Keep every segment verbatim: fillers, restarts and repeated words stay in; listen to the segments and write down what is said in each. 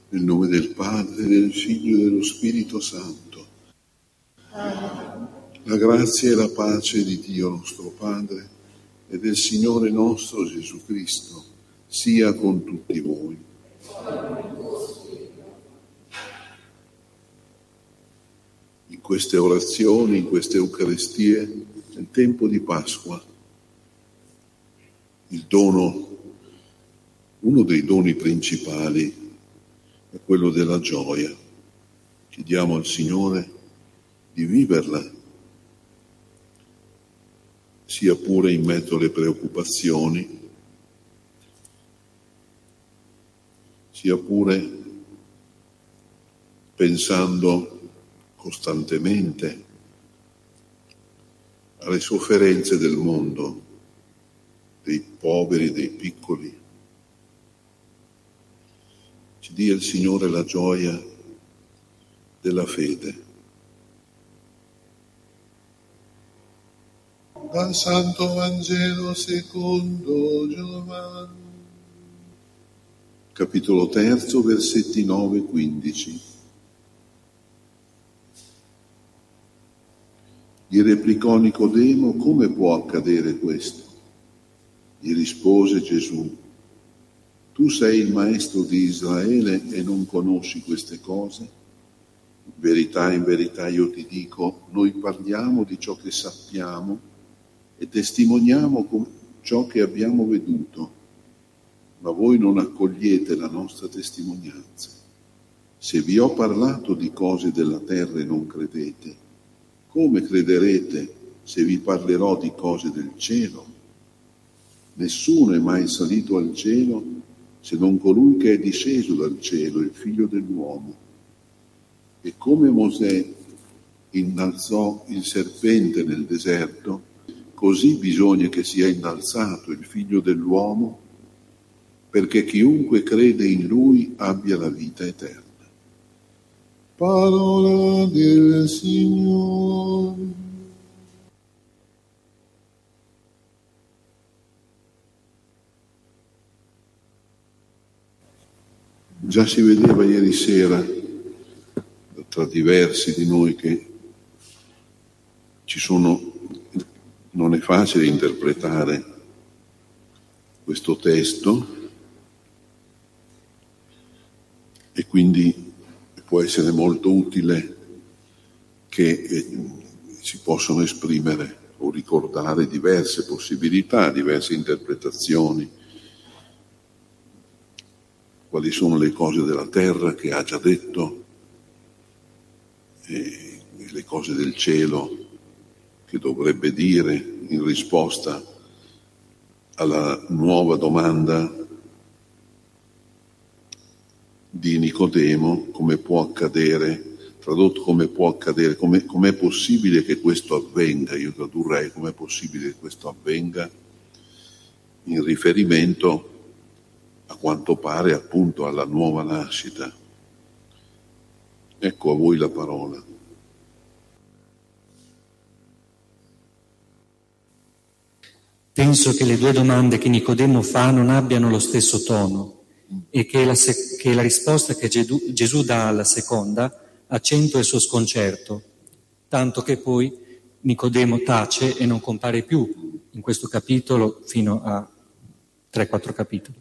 Nel nome del Padre, del Figlio e dello Spirito Santo. La grazia e la pace di Dio nostro Padre e del Signore nostro Gesù Cristo sia con tutti voi. In queste orazioni, in queste Eucaristie, nel tempo di Pasqua, il dono, uno dei doni principali è quello della gioia. Chiediamo al Signore di viverla, sia pure in mezzo alle preoccupazioni, sia pure pensando costantemente alle sofferenze del mondo, dei poveri, dei piccoli. Ci dia il Signore la gioia della fede. Dal Santo Vangelo secondo Giovanni, capitolo terzo, versetti nove e quindici. Gli replicò Nicodemo: come può accadere questo? Gli rispose Gesù: tu sei il maestro di Israele e non conosci queste cose? In verità, in verità io ti dico, noi parliamo di ciò che sappiamo e testimoniamo con ciò che abbiamo veduto, ma voi non accogliete la nostra testimonianza. Se vi ho parlato di cose della terra e non credete, come crederete se vi parlerò di cose del cielo? Nessuno è mai salito al cielo se non colui che è disceso dal cielo, il Figlio dell'uomo. E come Mosè innalzò il serpente nel deserto, così bisogna che sia innalzato il Figlio dell'uomo, perché chiunque crede in Lui abbia la vita eterna. Parola del Signore. Già si vedeva ieri sera tra diversi di noi che ci sono, non è facile interpretare questo testo e quindi può essere molto utile che eh, si possano esprimere o ricordare diverse possibilità, diverse interpretazioni. Quali sono le cose della terra che ha già detto e le cose del cielo che dovrebbe dire in risposta alla nuova domanda di Nicodemo: come può accadere, tradotto come può accadere, come com'è possibile che questo avvenga. Io tradurrei: com'è possibile che questo avvenga, in riferimento a quanto pare appunto alla nuova nascita. Ecco a voi la parola. Penso che le due domande che Nicodemo fa non abbiano lo stesso tono e che la, se- che la risposta che Gesù, Gesù dà alla seconda accentua il suo sconcerto, tanto che poi Nicodemo tace e non compare più in questo capitolo fino a tre quattro capitoli.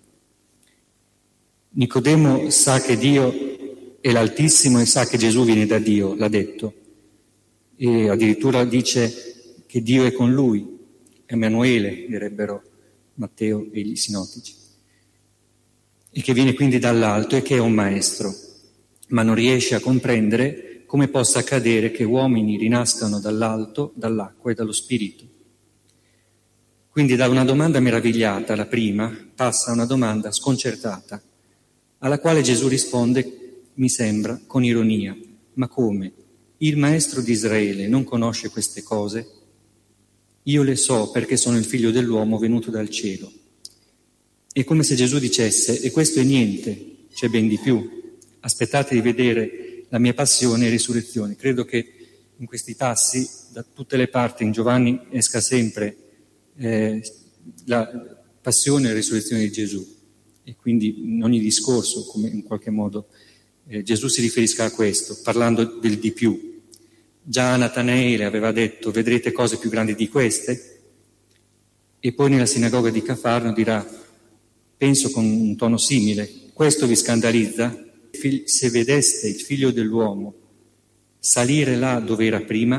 Nicodemo sa che Dio è l'Altissimo e sa che Gesù viene da Dio, l'ha detto, e addirittura dice che Dio è con lui, Emanuele, direbbero Matteo e gli sinottici, e che viene quindi dall'alto e che è un maestro, ma non riesce a comprendere come possa accadere che uomini rinascano dall'alto, dall'acqua e dallo Spirito. Quindi da una domanda meravigliata, la prima, passa a una domanda sconcertata, alla quale Gesù risponde, mi sembra, con ironia: ma come? Il maestro di Israele non conosce queste cose? Io le so perché sono il Figlio dell'uomo venuto dal cielo. È come se Gesù dicesse: e questo è niente, c'è ben di più. Aspettate di vedere la mia passione e risurrezione. Credo che in questi passi, da tutte le parti, in Giovanni esca sempre eh, la passione e la risurrezione di Gesù. E quindi in ogni discorso, come in qualche modo eh, Gesù si riferisca a questo, parlando del di più. Già Natanaele aveva detto: vedrete cose più grandi di queste? E poi nella sinagoga di Cafarno dirà, penso con un tono simile: questo vi scandalizza? Se vedeste il figlio dell'uomo salire là dove era prima?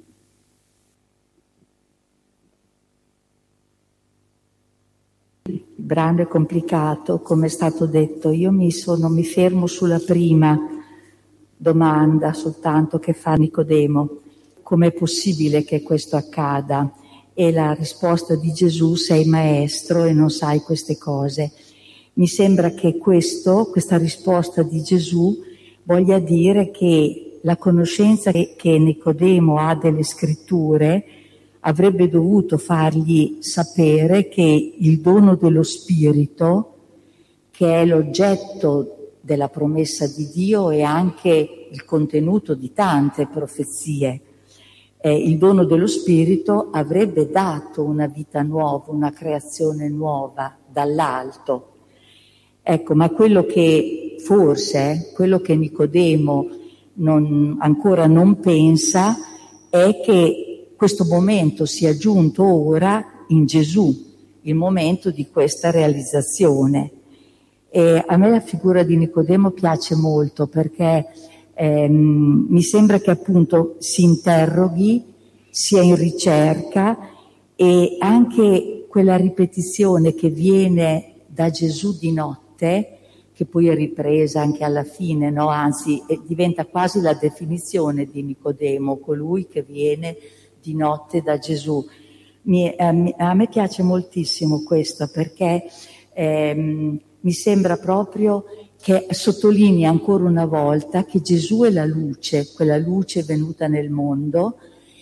Il brano è complicato, come è stato detto. Io mi sono, mi fermo sulla prima domanda soltanto che fa Nicodemo: com'è possibile che questo accada? E la risposta di Gesù: sei maestro e non sai queste cose. Mi sembra che questo, questa risposta di Gesù voglia dire che la conoscenza che, che Nicodemo ha delle scritture avrebbe dovuto fargli sapere che il dono dello Spirito, che è l'oggetto della promessa di Dio e anche il contenuto di tante profezie, eh, il dono dello Spirito avrebbe dato una vita nuova, una creazione nuova dall'alto. Ecco, ma quello che forse, quello che Nicodemo non, ancora non pensa è che questo momento sia giunto ora in Gesù, il momento di questa realizzazione. E a me la figura di Nicodemo piace molto perché ehm, mi sembra che appunto si interroghi, sia in ricerca, e anche quella ripetizione che viene da Gesù di notte, che poi è ripresa anche alla fine, no? Anzi, diventa quasi la definizione di Nicodemo, colui che viene di notte da Gesù. Mi, a, a me piace moltissimo questo perché ehm, mi sembra proprio che sottolinea ancora una volta che Gesù è la luce, quella luce venuta nel mondo,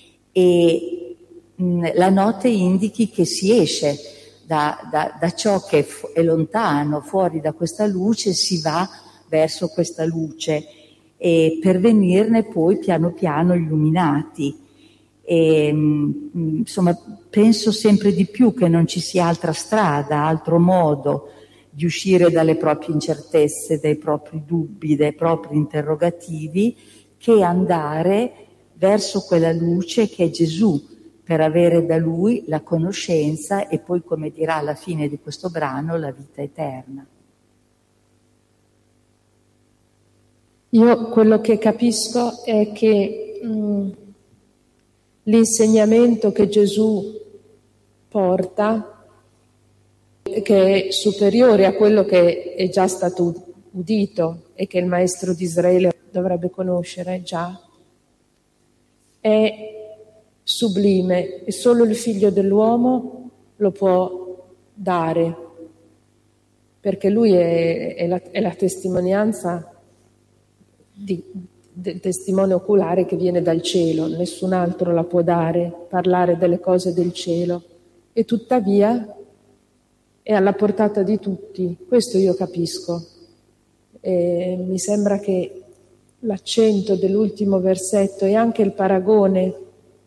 e mh, la notte indichi che si esce Da, da, da ciò che è, f- è lontano, fuori da questa luce, si va verso questa luce, e per venirne poi piano piano illuminati. E, mh, insomma, penso sempre di più che non ci sia altra strada, altro modo di uscire dalle proprie incertezze, dai propri dubbi, dai propri interrogativi, che andare verso quella luce che è Gesù, per avere da Lui la conoscenza e poi, come dirà alla fine di questo brano, la vita eterna. Io quello che capisco è che mh, l'insegnamento che Gesù porta, che è superiore a quello che è già stato udito e che il maestro di Israele dovrebbe conoscere già, è sublime e solo il figlio dell'uomo lo può dare, perché lui è, è, la, è la testimonianza di, del testimone oculare che viene dal cielo. Nessun altro la può dare, parlare delle cose del cielo, e tuttavia è alla portata di tutti. Questo io capisco, e mi sembra che l'accento dell'ultimo versetto e anche il paragone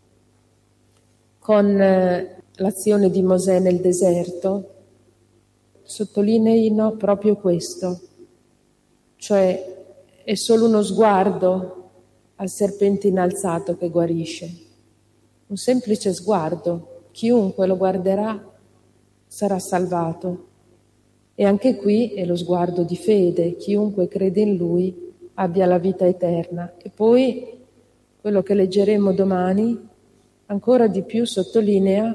con l'azione di Mosè nel deserto sottolineino proprio questo, cioè è solo uno sguardo al serpente innalzato che guarisce, un semplice sguardo, chiunque lo guarderà sarà salvato. E anche qui è lo sguardo di fede, chiunque crede in Lui abbia la vita eterna. E poi quello che leggeremo domani ancora di più sottolinea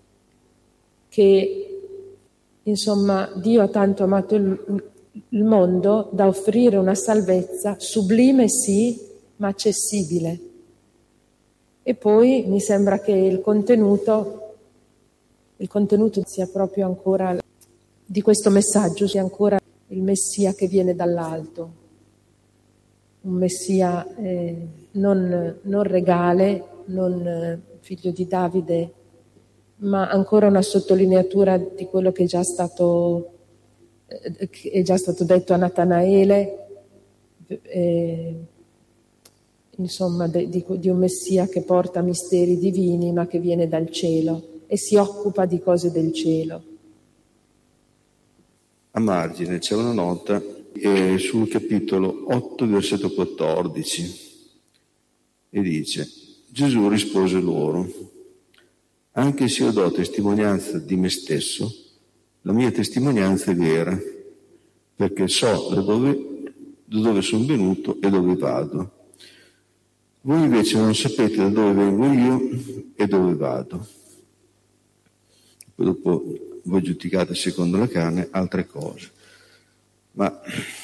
che, insomma, Dio ha tanto amato il, il mondo da offrire una salvezza sublime, sì, ma accessibile. E poi mi sembra che il contenuto, il contenuto sia proprio ancora di questo messaggio, sia ancora il Messia che viene dall'alto, un Messia eh, non, non regale, non eh, figlio di Davide, ma ancora una sottolineatura di quello che è già stato, eh, che è già stato detto a Natanaele, eh, insomma de, di, di un Messia che porta misteri divini ma che viene dal cielo e si occupa di cose del cielo. A margine c'è una nota è sul capitolo otto, versetto quattordici, e dice: Gesù rispose loro: anche se io do testimonianza di me stesso, la mia testimonianza è vera, perché so da dove, da dove sono venuto e dove vado. Voi invece non sapete da dove vengo io e dove vado. Poi dopo voi giudicate secondo la carne altre cose. Ma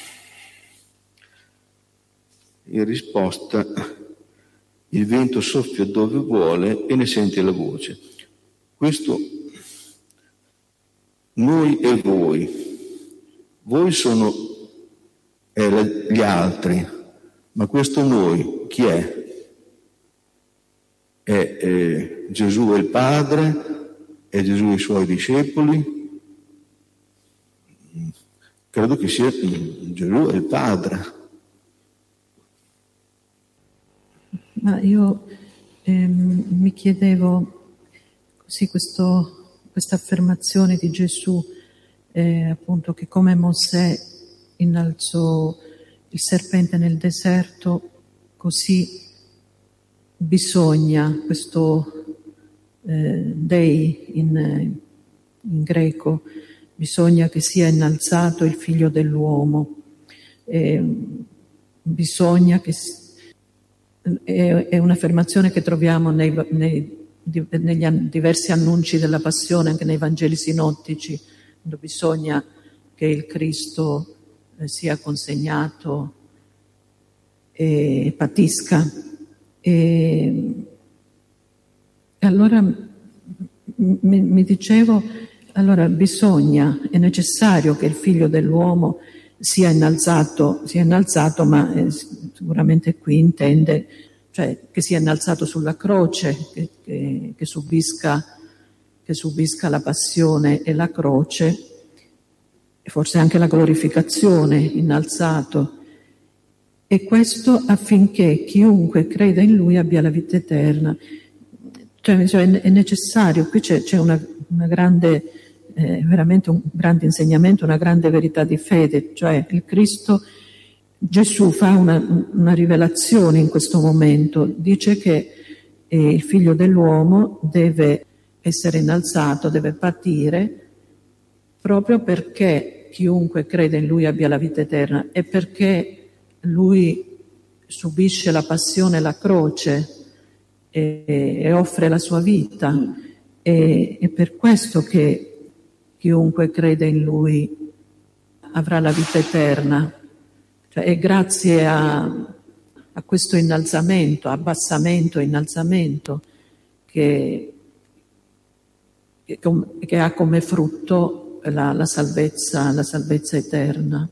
in risposta, il vento soffia dove vuole e ne sente la voce. Questo noi e voi. Voi sono eh, gli altri, ma questo noi chi è? È eh, Gesù e il Padre? È Gesù e i suoi discepoli? Credo che sia Gesù e il Padre. Ma io ehm, mi chiedevo così questo, questa affermazione di Gesù, eh, appunto, che come Mosè innalzò il serpente nel deserto, così bisogna, questo eh, dei in, in greco, bisogna che sia innalzato il figlio dell'uomo, eh, bisogna che è, è un'affermazione che troviamo nei, nei, negli diversi annunci della passione, anche nei Vangeli sinottici, quando bisogna che il Cristo eh, sia consegnato e patisca. E, e allora mi, mi dicevo, allora bisogna, è necessario che il figlio dell'uomo sia innalzato, sia innalzato, ma eh, sicuramente qui intende, cioè che sia innalzato sulla croce, che, che, che subisca, che subisca la passione e la croce, e forse anche la glorificazione, innalzato. E questo affinché chiunque creda in lui abbia la vita eterna. Cioè, cioè è necessario, qui c'è, c'è una, una grande, eh, veramente un grande insegnamento, una grande verità di fede, cioè il Cristo, Gesù fa una, una rivelazione in questo momento, dice che eh, il figlio dell'uomo deve essere innalzato, deve patire, proprio perché chiunque crede in lui abbia la vita eterna e perché lui subisce la passione e la croce e, e offre la sua vita. E, è per questo che chiunque crede in lui avrà la vita eterna. Cioè, è grazie a, a questo innalzamento, abbassamento, innalzamento, che, che, che ha come frutto la, la salvezza, la salvezza eterna.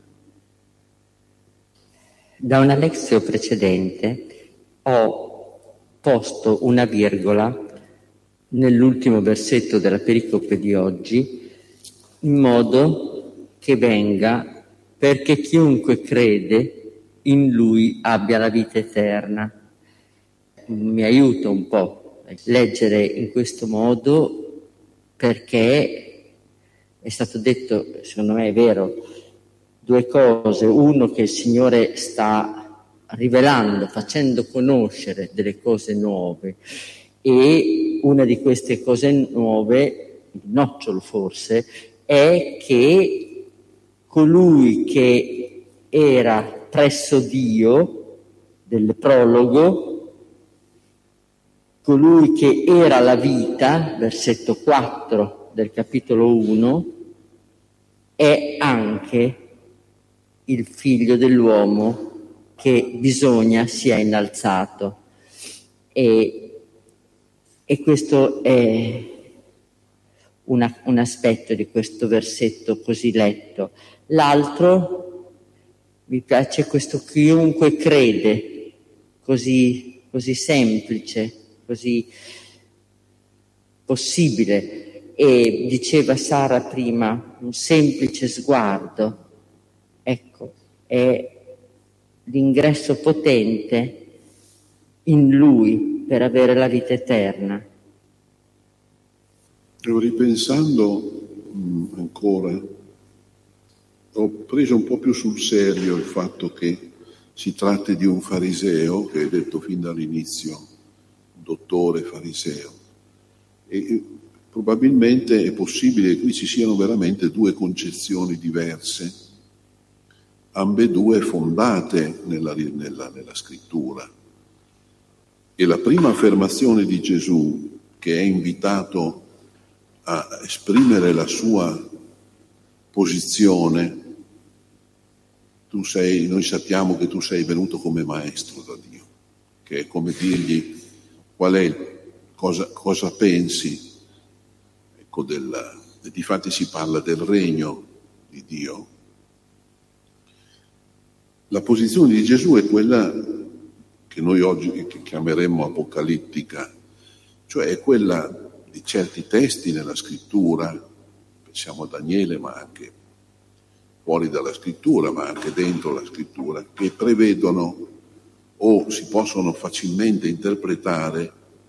Da una lezione precedente ho posto una virgola nell'ultimo versetto della pericope di oggi, in modo che venga perché chiunque crede in lui abbia la vita eterna. Mi aiuta un po' a leggere in questo modo, perché è stato detto, secondo me è vero, due cose. Uno, che il Signore sta rivelando, facendo conoscere delle cose nuove, e una di queste cose nuove, il nocciolo forse, è che colui che era presso Dio, del prologo, colui che era la vita, versetto quattro del capitolo uno, è anche il figlio dell'uomo che bisogna sia innalzato. E, e questo è una, un aspetto di questo versetto così letto. L'altro, mi piace questo chiunque crede, così, così semplice, così possibile. E diceva Sara prima, un semplice sguardo. Ecco, è l'ingresso potente in lui per avere la vita eterna. Stavo ripensando mh, ancora ho preso un po' più sul serio il fatto che si tratti di un fariseo, che è detto fin dall'inizio, dottore fariseo, e probabilmente è possibile che qui ci siano veramente due concezioni diverse, ambedue fondate nella, nella, nella scrittura. E la prima affermazione di Gesù, che è invitato a esprimere la sua posizione, tu sei, noi sappiamo che tu sei venuto come maestro da Dio, che è come dirgli qual è, cosa, cosa pensi, ecco, del, difatti si parla del regno di Dio. La posizione di Gesù è quella che noi oggi chiameremmo apocalittica, cioè è quella di certi testi nella scrittura, pensiamo a Daniele, ma anche fuori dalla scrittura, ma anche dentro la scrittura, che prevedono o si possono facilmente interpretare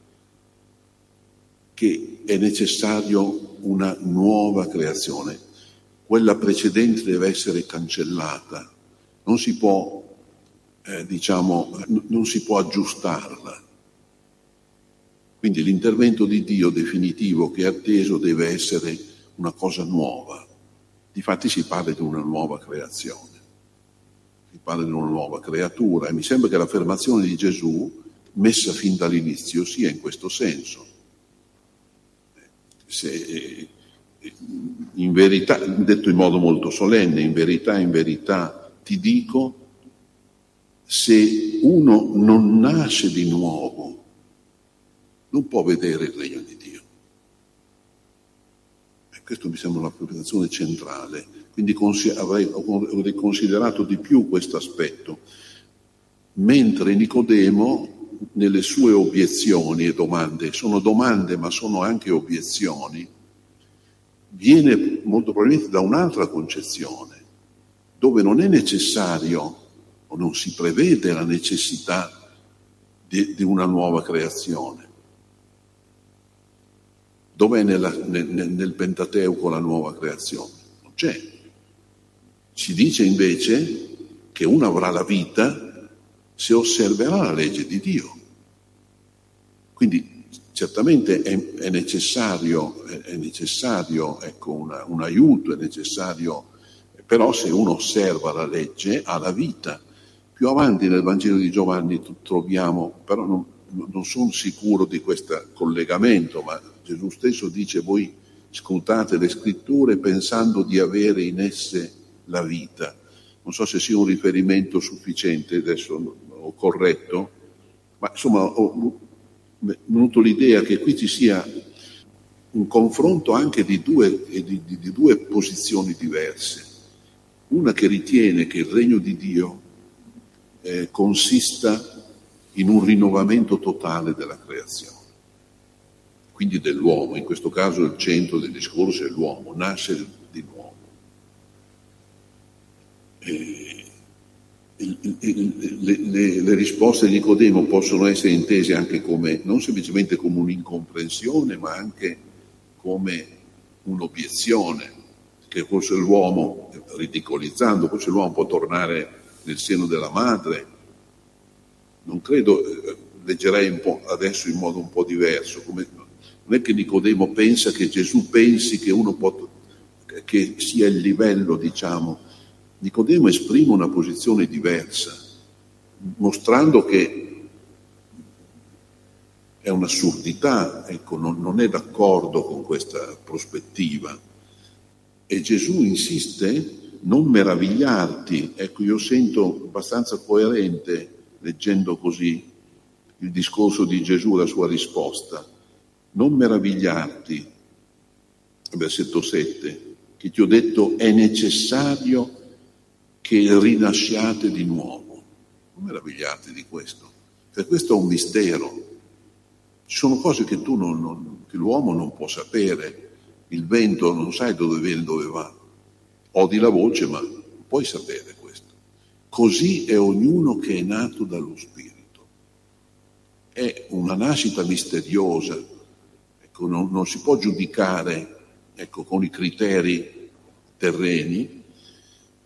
che è necessario una nuova creazione. Quella precedente deve essere cancellata, non si può, eh, diciamo, non si può aggiustarla. Quindi l'intervento di Dio definitivo che è atteso deve essere una cosa nuova. Difatti si parla di una nuova creazione, si parla di una nuova creatura, e mi sembra che l'affermazione di Gesù, messa fin dall'inizio, sia in questo senso. Se, in verità, detto in modo molto solenne, in verità, in verità ti dico, se uno non nasce di nuovo, non può vedere il regno di Dio. E questo mi sembra una preoccupazione centrale, quindi consi- avrei, avrei considerato di più questo aspetto, mentre Nicodemo nelle sue obiezioni e domande, sono domande ma sono anche obiezioni, viene molto probabilmente da un'altra concezione, dove non è necessario o non si prevede la necessità di, di una nuova creazione. Dov'è nella, nel, nel Pentateuco la nuova creazione? Non c'è. Si dice invece che uno avrà la vita se osserverà la legge di Dio. Quindi certamente è, è necessario, è, è necessario ecco, una, un aiuto, è necessario, però se uno osserva la legge ha la vita. Più avanti nel Vangelo di Giovanni troviamo, però non, non sono sicuro di questo collegamento, ma Gesù stesso dice: voi scrutate le scritture pensando di avere in esse la vita. Non so se sia un riferimento sufficiente, adesso ho corretto, ma insomma ho venuto l'idea che qui ci sia un confronto anche di due, di, di, di due posizioni diverse. Una che ritiene che il regno di Dio eh, consista in un rinnovamento totale della creazione, quindi dell'uomo. In questo caso il centro del discorso è l'uomo, nasce di nuovo. Eh, il, il, le, le, le risposte di Nicodemo possono essere intese anche come, non semplicemente come un'incomprensione, ma anche come un'obiezione, che forse l'uomo, ridicolizzando, forse l'uomo può tornare nel seno della madre. Non credo, leggerei un po' adesso in modo un po' diverso, come, non è che Nicodemo pensa che Gesù pensi che uno può, che sia il livello, diciamo. Nicodemo esprime una posizione diversa, mostrando che è un'assurdità, ecco, non, non è d'accordo con questa prospettiva. E Gesù insiste: non meravigliarti. Ecco, io sento abbastanza coerente, leggendo così il discorso di Gesù, la sua risposta. Non meravigliarti, versetto sette, che ti ho detto è necessario che rinasciate di nuovo. Non meravigliarti di questo, perché questo è un mistero. Ci sono cose che tu non, non, che l'uomo non può sapere. Il vento non sai dove viene e dove va. Odi la voce, ma non puoi sapere questo. Così è ognuno che è nato dallo Spirito. È una nascita misteriosa. Ecco, non, non si può giudicare, ecco, con i criteri terreni,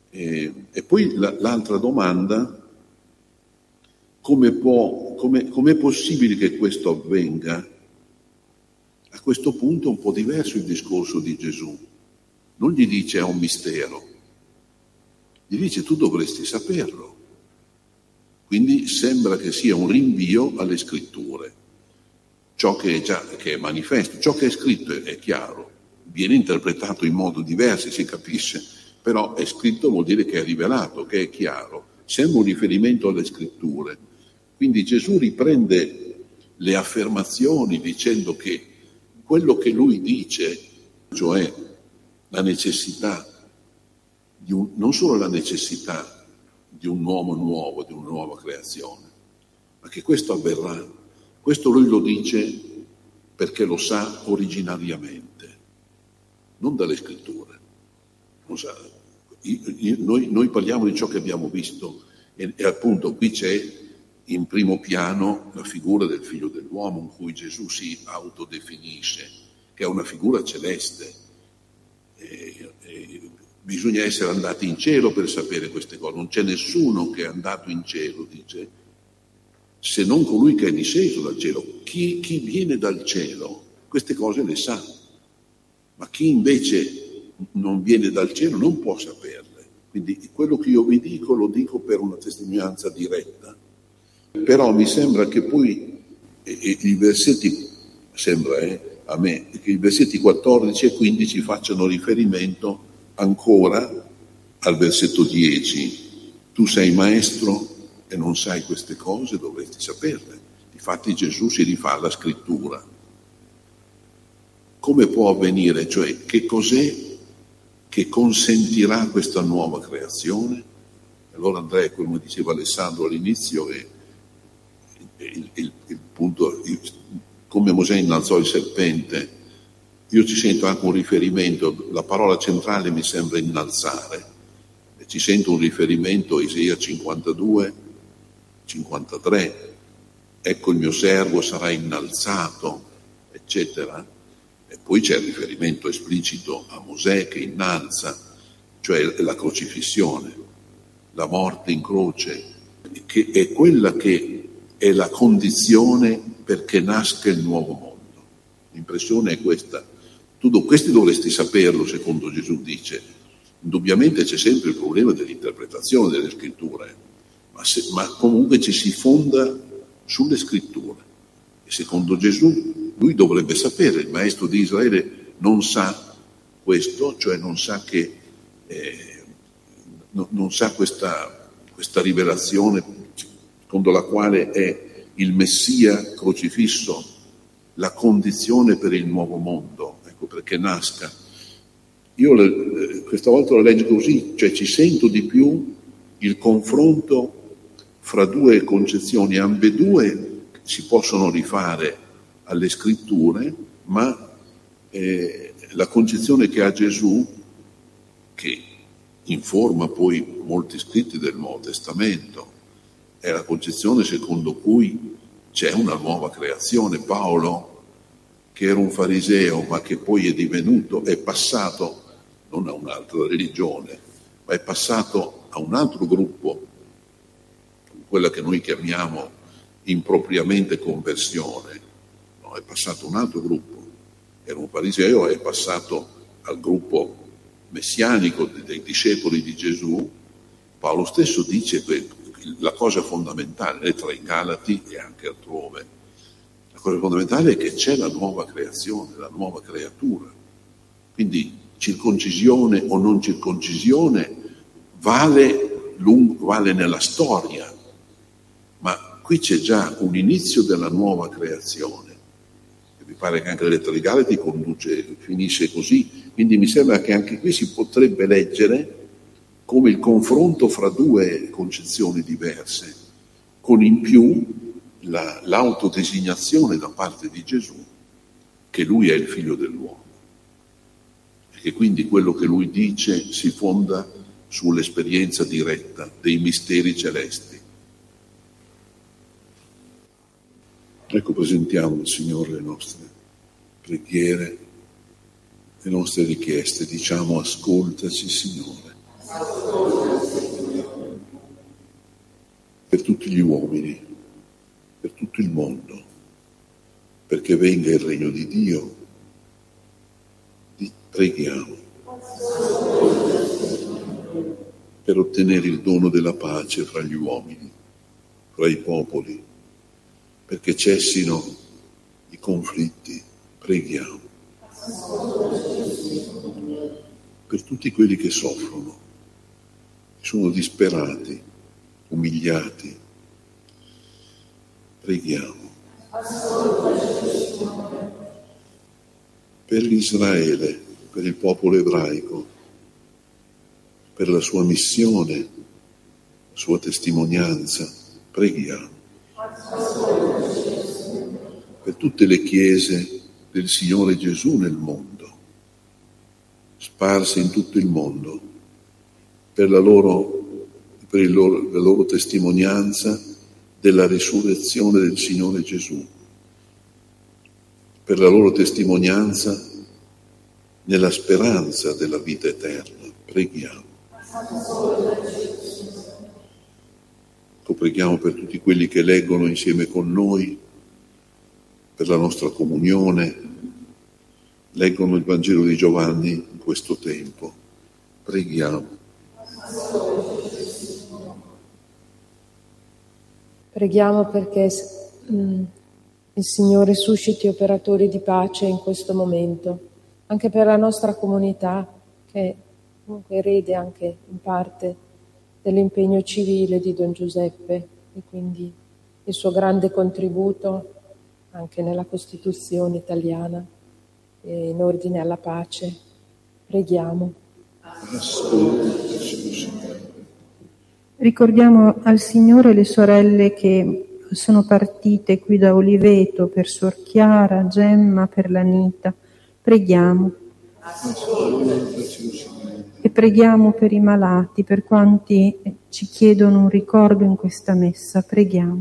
E, e poi la, l'altra domanda: come può, come, com'è possibile che questo avvenga? A questo punto è un po' diverso il discorso di Gesù. Non gli dice è un mistero, gli dice tu dovresti saperlo. Quindi sembra che sia un rinvio alle scritture. Ciò che è già che è manifesto, ciò che è scritto è, è chiaro, viene interpretato in modo diverso, si capisce, però è scritto vuol dire che è rivelato, che è chiaro, sembra un riferimento alle scritture. Quindi Gesù riprende le affermazioni dicendo che quello che lui dice, cioè la necessità di un, non solo la necessità di un uomo nuovo, di una nuova creazione, ma che questo avverrà. Questo lui lo dice perché lo sa originariamente, non dalle scritture. Non sa, io, io, noi, noi parliamo di ciò che abbiamo visto e, e appunto qui c'è in primo piano la figura del figlio dell'uomo in cui Gesù si autodefinisce, che è una figura celeste. E, e bisogna essere andati in cielo per sapere queste cose. Non c'è nessuno che è andato in cielo, dice, se non colui che è disceso dal cielo. Chi, chi viene dal cielo queste cose le sa, ma chi invece non viene dal cielo non può saperle. Quindi quello che io vi dico lo dico per una testimonianza diretta. Però mi sembra che poi e, e i versetti, sembra eh, a me, che i versetti quattordici e quindici facciano riferimento ancora al versetto dieci. Tu sei maestro e non sai queste cose, dovresti saperle. Infatti Gesù si rifà alla scrittura. Come può avvenire? Cioè, che cos'è che consentirà questa nuova creazione? Allora Andrea, come diceva Alessandro all'inizio, è il, il, il punto, il, come Mosè innalzò il serpente, io ci sento anche un riferimento, la parola centrale mi sembra innalzare, e ci sento un riferimento a Isaia cinquantadue, cinquantatré, ecco il mio servo sarà innalzato, eccetera. E poi c'è il riferimento esplicito a Mosè che innalza, cioè la crocifissione, la morte in croce, che è quella che è la condizione perché nasca il nuovo mondo. L'impressione è questa. Tu do, questi dovresti saperlo, secondo Gesù dice. Indubbiamente c'è sempre il problema dell'interpretazione delle scritture, ma, se, ma comunque ci si fonda sulle scritture. E secondo Gesù lui dovrebbe sapere, il maestro di Israele non sa questo, cioè non sa che eh, no, non sa questa, questa rivelazione secondo la quale è il Messia crocifisso la condizione per il nuovo mondo, ecco perché nasca. Io le, questa volta la leggo così, cioè ci sento di più il confronto fra due concezioni, ambedue si possono rifare alle scritture, ma eh, la concezione che ha Gesù, che informa poi molti scritti del Nuovo Testamento, è la concezione secondo cui c'è una nuova creazione. Paolo, che era un fariseo ma che poi è divenuto, è passato non a un'altra religione, ma è passato a un altro gruppo, quella che noi chiamiamo impropriamente conversione, no, è passato a un altro gruppo, era un fariseo, è passato al gruppo messianico dei discepoli di Gesù. Paolo stesso dice che la cosa fondamentale, lettera ai Galati e anche altrove, la cosa fondamentale è che c'è la nuova creazione, la nuova creatura. Quindi circoncisione o non circoncisione vale, lungo, vale nella storia, ma qui c'è già un inizio della nuova creazione. E mi pare che anche la lettera ai Galati conduce, finisce così, quindi mi sembra che anche qui si potrebbe leggere come il confronto fra due concezioni diverse, con in più la, l'autodesignazione da parte di Gesù che lui è il figlio dell'uomo e che quindi quello che lui dice si fonda sull'esperienza diretta dei misteri celesti. Ecco, presentiamo al Signore le nostre preghiere, le nostre richieste, diciamo ascoltaci Signore. Per tutti gli uomini, per tutto il mondo, perché venga il regno di Dio, preghiamo. Per ottenere il dono della pace fra gli uomini, fra i popoli, perché cessino i conflitti, preghiamo. Per tutti quelli che soffrono, che sono disperati, umiliati, preghiamo. Per l'Israele, per il popolo ebraico, per la sua missione, la sua testimonianza, preghiamo. Per tutte le chiese del Signore Gesù nel mondo, sparse in tutto il mondo, per la loro, per il loro, la loro testimonianza della risurrezione del Signore Gesù, per la loro testimonianza nella speranza della vita eterna. Preghiamo. Lo preghiamo per tutti quelli che leggono insieme con noi, per la nostra comunione, leggono il Vangelo di Giovanni in questo tempo. Preghiamo. Preghiamo perché mm, il Signore susciti operatori di pace in questo momento, anche per la nostra comunità, che comunque erede anche in parte dell'impegno civile di Don Giuseppe e quindi il suo grande contributo anche nella Costituzione italiana e in ordine alla pace. Preghiamo. Ricordiamo al Signore le sorelle che sono partite qui da Oliveto per Suor Chiara, Gemma, per l'Anita. Preghiamo. E preghiamo per i malati, per quanti ci chiedono un ricordo in questa messa. Preghiamo.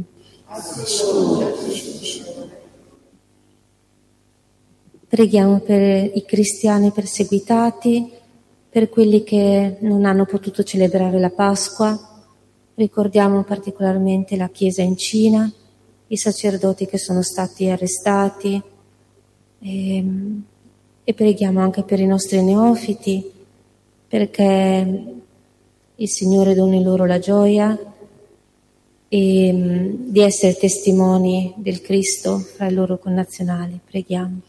Preghiamo per i cristiani perseguitati, per quelli che non hanno potuto celebrare la Pasqua. Ricordiamo particolarmente la Chiesa in Cina, i sacerdoti che sono stati arrestati e, e preghiamo anche per i nostri neofiti, perché il Signore doni loro la gioia e um, di essere testimoni del Cristo fra i loro connazionali. Preghiamo.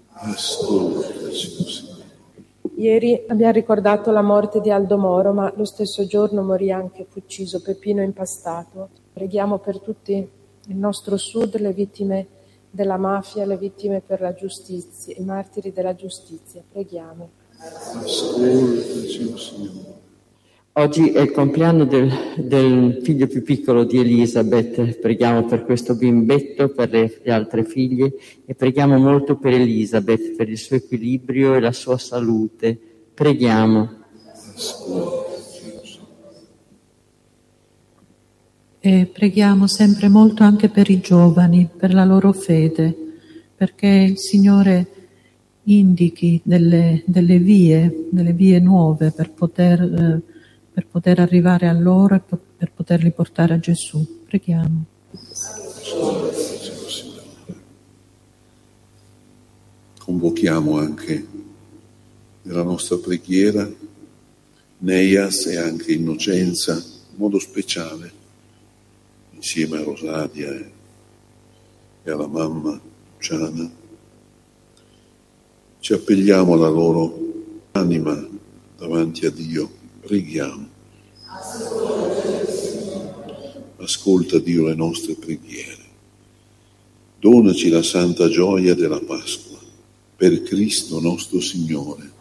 Ieri abbiamo ricordato la morte di Aldo Moro, ma lo stesso giorno morì anche, fu ucciso Peppino Impastato. Preghiamo per tutti il nostro Sud, le vittime della mafia, le vittime per la giustizia, i martiri della giustizia. Preghiamo. Oggi è il compleanno del, del figlio più piccolo di Elisabeth. Preghiamo per questo bimbetto, per le, le altre figlie e preghiamo molto per Elisabeth, per il suo equilibrio e la sua salute. Preghiamo. E preghiamo sempre molto anche per i giovani, per la loro fede, perché il Signore indichi delle, delle vie, delle vie nuove per poter... Eh, per poter arrivare a loro e per poterli portare a Gesù. Preghiamo. Convochiamo anche nella nostra preghiera Neias e anche Innocenza in modo speciale, insieme a Rosalia e alla mamma Luciana. Ci appelliamo alla loro anima davanti a Dio. Preghiamo. Ascolta, Dio, le nostre preghiere. Donaci la santa gioia della Pasqua, per Cristo nostro Signore.